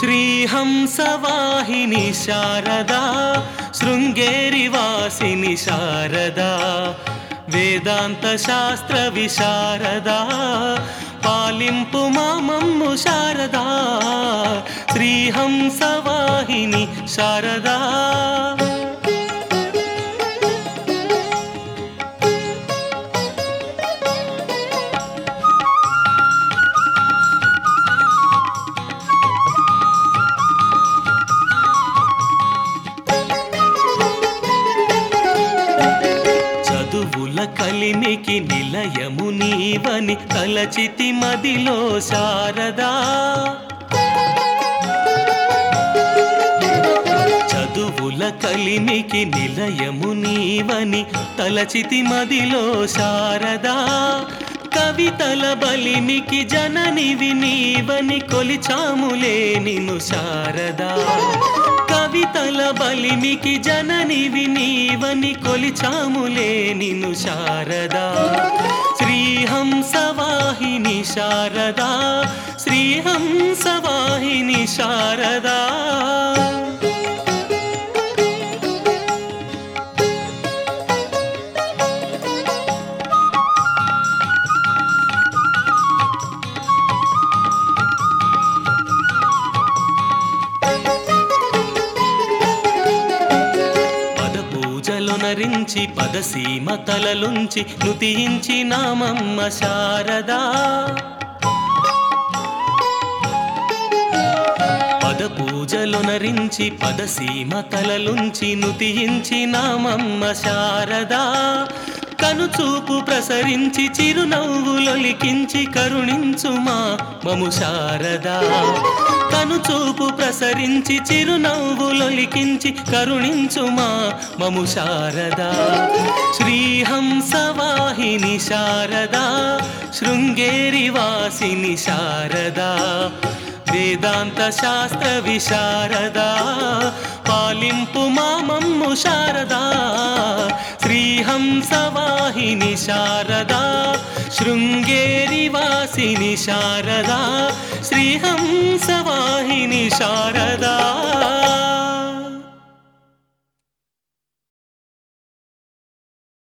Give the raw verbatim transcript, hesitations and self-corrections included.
శ్రీహంసవాహిని శారదా శృంగేరి వాసిని శారదా వేదాంత శాస్త్ర విశారదా పాలింపు మామమ్ము శారదా శ్రీహంసవాహిని శారదా చదువుల కలిమికి నిలయము నీవని తలచితి మదిలో శారదా చదువుల కలిమికి నిలయము నీవని తలచితి మదిలో శారదా కవితల బలిమికి జననివి నీవని కొలిచాములే నిన్ను శారదా కవితల బలిమికి జననివి నీవని కొలిచాములే నిన్ను శారదా శ్రీహంసవాహిని శారదా శ్రీహంసవాహిని శారదా నరించి పదసీమ తలలుంచి నుతించి నామమ్మ శారదా పద పూజలు నరించి పదసీమ తలలుంచి నుతించి నామమ్మ శారదా కనుచూపు ప్రసరించి చిరునవ్వులొలికించి కరుణించుమా మము శారదా కనుచూపు ప్రసరించి చిరునవ్వులొలికించి కరుణించుమా మము శారదా శ్రీహంసవాహిని శారదా శృంగేరి వాసిని శారదా వేదాంత శాస్త్ర విశారదా పాలింపు మామమ్ము శారదా శ్రీహంసవాహిని శారదా శృంగేరి వాసిని శారదా శ్రీహంసవాహిని శారదా